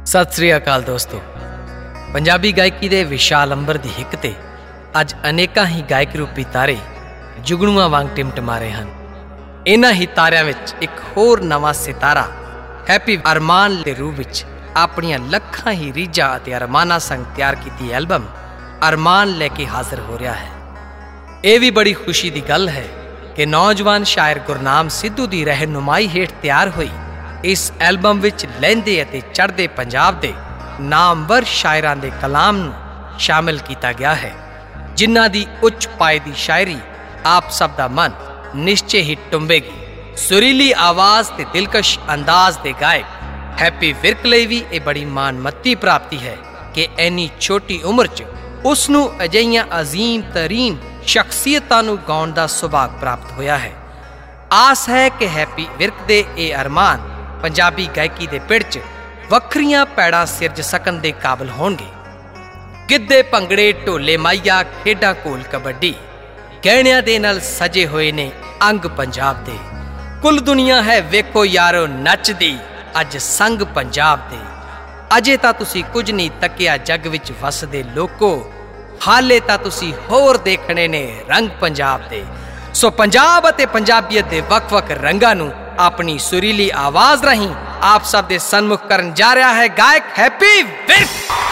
ਸਤਿ ਸ੍ਰੀ ਅਕਾਲ ਦੋਸਤੋ। ਪੰਜਾਬੀ ਗਾਇਕੀ ਦੇ ਵਿਸ਼ਾਲ ਅੰਬਰ ਦੀ ਹਿੱਕ ਤੇ ਅੱਜ ਅਨੇਕਾਂ ਹੀ ਗਾਇਕ ਰੂਪੀ ਤਾਰੇ ਜੁਗਨੂਆਂ ਵਾਂਗ ਟਿਮਟਮਾ ਰਹੇ ਹਨ। ਇਨ੍ਹਾਂ ਹੀ ਤਾਰਿਆਂ ਵਿੱਚ ਇੱਕ ਹੋਰ ਨਵਾਂ ਸਿਤਾਰਾ ਹੈਪੀ ਅਰਮਾਨ ਦੇ ਰੂਪ ਵਿੱਚ ਆਪਣੀਆਂ ਲੱਖਾਂ ਹੀ ਰੀਝਾਂ ਅਤੇ ਅਰਮਾਨਾਂ ਸੰਗ ਤਿਆਰ ਕੀਤੀ ਐਲਬਮ ਅਰਮਾਨ ਲੈ ਕੇ ਹਾਜ਼ਰ ਹੋ ਰਿਹਾ ਹੈ। ਇਹ ਵੀ ਬੜੀ ਖੁਸ਼ੀ ਦੀ ਗੱਲ ਹੈ ਕਿ ਨੌਜਵਾਨ ਸ਼ਾਇਰ ਗੁਰਨਾਮ ਸਿੱਧੂ ਦੀ ਰਹਿਨੁਮਾਈ ਹੇਠ ਤਿਆਰ ਹੋਈ ਇਸ ਐਲਬਮ ਵਿੱਚ ਲਹਿੰਦੇ ਅਤੇ ਚੜ੍ਹਦੇ ਪੰਜਾਬ ਦੇ ਨਾਮਵਰ ਸ਼ਾਇਰਾਂ ਦੇ ਕਲਾਮ ਨੂੰ ਸ਼ਾਮਿਲ ਕੀਤਾ ਗਿਆ ਹੈ, ਜਿਨ੍ਹਾਂ ਦੀ ਉੱਚ ਪਾਏ ਦੀ ਸ਼ਾਇਰੀ ਆਪ ਸਭ ਦਾ ਮਨ ਨਿਸ਼ਚੇ ਹੀ ਟੁੰਬੇਗੀ। ਸੁਰੀਲੀ ਆਵਾਜ਼ ਤੇ ਦਿਲਕਸ਼ ਅੰਦਾਜ਼ ਦੇ ਗਾਇਕ ਹੈਪੀ ਵਿਰਕ ਲਈ ਵੀ ਇਹ ਬੜੀ ਮਾਣਮੱਤੀ ਪ੍ਰਾਪਤੀ ਹੈ ਕਿ ਇੰਨੀ ਛੋਟੀ ਉਮਰ 'ਚ ਉਸ ਨੂੰ ਅਜਿਹੀਆਂ ਅਜ਼ੀਮ ਤਰੀਨ ਸ਼ਖਸੀਅਤਾਂ ਨੂੰ ਗਾਉਣ ਦਾ ਸੁਭਾਗ ਪ੍ਰਾਪਤ ਹੋਇਆ ਹੈ। ਆਸ ਹੈ ਕਿ ਹੈਪੀ ਵਿਰਕ ਦੇ ਇਹ ਅਰਮਾਨ ਪੰਜਾਬੀ ਗਾਇਕੀ ਦੇ ਪਿੜ 'ਚ ਵੱਖਰੀਆਂ ਪੈੜਾਂ ਸਿਰਜ ਸਕਣ ਦੇ ਕਾਬਲ ਹੋਣਗੇ। ਗਿੱਧੇ, ਭੰਗੜੇ, ਢੋਲੇ, ਮਾਈਆ, ਖੇਡਾਂ, ਘੋਲ, ਕਬੱਡੀ ਗਹਿਣਿਆਂ ਦੇ ਨਾਲ ਸਜੇ ਹੋਏ ਨੇ ਅੰਗ ਪੰਜਾਬ ਦੇ। ਕੁੱਲ ਦੁਨੀਆ ਹੈ ਵੇਖੋ ਯਾਰੋ ਨੱਚਦੀ ਅੱਜ ਸੰਗ ਪੰਜਾਬ ਦੇ। ਅਜੇ ਤਾਂ ਤੁਸੀਂ ਕੁਝ ਨਹੀਂ ਤੱਕਿਆ ਜੱਗ ਵਿੱਚ ਵਸਦੇ ਲੋਕੋ, ਹਾਲੇ ਤਾਂ ਤੁਸੀਂ ਹੋਰ ਦੇਖਣੇ ਨੇ ਰੰਗ ਪੰਜਾਬ ਦੇ। ਸੋ ਪੰਜਾਬ ਅਤੇ ਪੰਜਾਬੀਅਤ ਦੇ ਵੱਖ-ਵੱਖ ਰੰਗਾਂ ਨੂੰ ਆਪਣੀ ਸੁਰੀਲੀ ਆਵਾਜ਼ ਰਾਹੀਂ ਆਪ ਸਭ ਦੇ ਸਨਮੁਖ ਕਰਨ ਜਾ ਰਿਹਾ ਹੈ ਗਾਇਕ ਹੈਪੀ ਵਿਰਕ।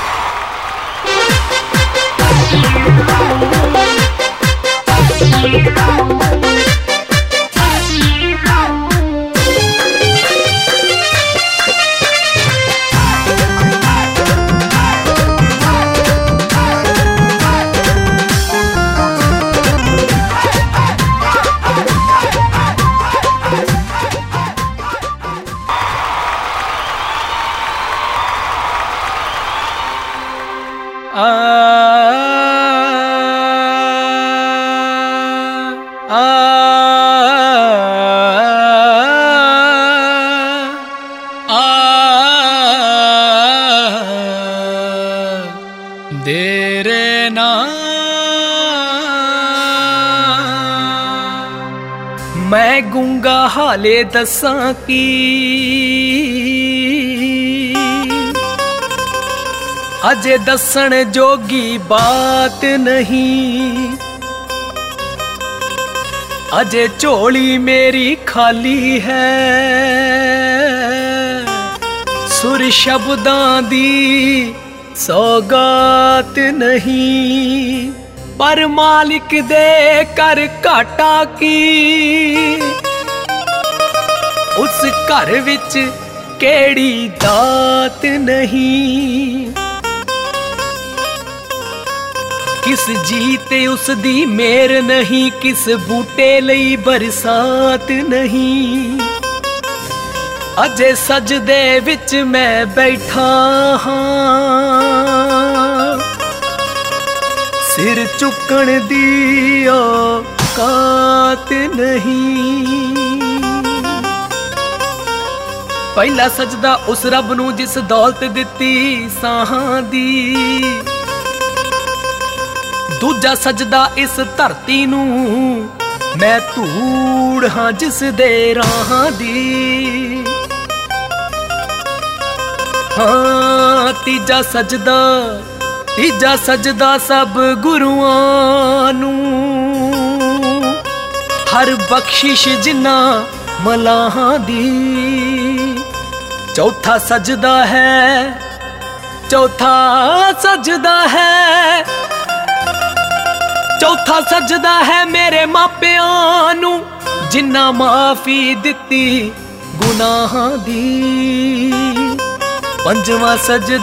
ਦੇਰੇ ਨਾ ਮੈਂ ਗੂੰਗਾ ਹਾਲੇ ਦੱਸਾਂ ਕੀ, ਅਜੇ ਦੱਸਣ ਜੋਗੀ ਬਾਤ ਨਹੀਂ, ਅਜੇ ਝੋਲੀ ਮੇਰੀ ਖਾਲੀ ਹੈ, ਸੁਰ ਸ਼ਬਦਾਂ ਦੀ ਸੌਗਾਤ ਨਹੀਂ, ਪਰ ਮਾਲਿਕ ਦੇ ਕਰ ਘਾਟਾ ਕੀ, ਉਸ ਘਰ ਵਿੱਚ ਕਿਹੜੀ ਦਾਤ ਨਹੀਂ, ਕਿਸ ਜੀ ਤੇ ਉਸ ਦੀ ਮੇਰ ਨਹੀਂ, ਕਿਸ ਬੂਟੇ ਲਈ ਬਰਸਾਤ ਨਹੀਂ, ਅਜੇ ਸਜਦੇ ਵਿੱਚ ਮੈਂ ਬੈਠਾ ਹਾਂ, ਸਿਰ ਚੁੱਕਣ ਦੀ ਔਕਾਤ ਨਹੀਂ। ਪਹਿਲਾ ਸਜਦਾ ਉਸ ਰੱਬ ਨੂੰ ਜਿਸ ਦੌਲਤ ਦਿੱਤੀ ਸਾਹਾਂ ਦੀ, ਦੂਜਾ ਸਜਦਾ ਇਸ ਧਰਤੀ ਨੂੰ ਮੈਂ ਧੂੜ ਹਾਂ ਜਿਸ ਦੇ ਰਾਹਾਂ ਦੀ, ਹਾਂ ਤੀਜਾ ਸਜਦਾ ਸਭ ਗੁਰੂਆਂ ਨੂੰ, ਹਰ ਬਖਸ਼ਿਸ਼ ਜਿਨ੍ਹਾਂ ਮਲਾਹਾਂ ਦੀ, ਚੌਥਾ ਸਜਦਾ ਹੈ ਮੇਰੇ ਮਾਪਿਆਂ ਨੂੰ, ਜਿਨ੍ਹਾਂ ਮਾਫੀ ਦਿੱਤੀ ਗੁਨਾਹਾਂ ਦੀ, ਪੰਜਵਾਂ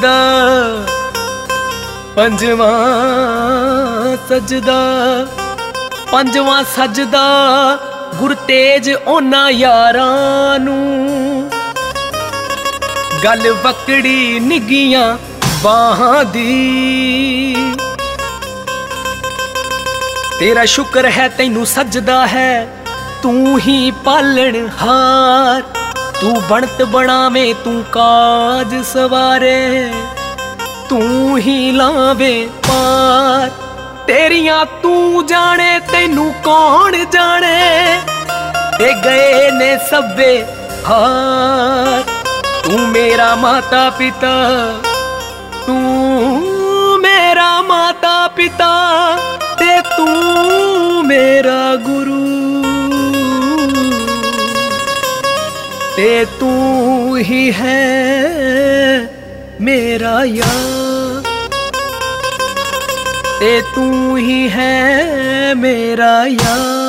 ਸਜਦਾ ਗੁਰਤੇਜ ਉਹਨਾਂ ਯਾਰਾਂ ਨੂੰ, ਗੱਲ ਵਕੜੀ ਨਿੱਗੀਆਂ ਬਾਹਾਂ ਦੀ, ਤੇਰਾ ਸ਼ੁਕਰ ਹੈ ਤੈਨੂੰ ਸਜਦਾ ਹੈ ਤੂੰ ਹੀ ਪਾਲਣਹਾਰ, ਤੂੰ ਬਣਤ ਬਣਾਵੇਂ ਤੂੰ ਕਾਜ ਸਵਾਰੇ, ਤੂੰ ਹੀ ਲਾਵੇਂ ਪਾਰ, ਤੇਰੀਆਂ ਤੂੰ ਜਾਣੇ ਤੈਨੂੰ ਕੌਣ ਜਾਣੇ, ਤੇ ਗਏ ਨੇ ਸਭੇ ਹਾਰ, तू मेरा माता पिता, तू मेरा माता पिता, ते तू मेरा गुरु, ते तू ही है मेरा यार, ते तू ही है मेरा यार।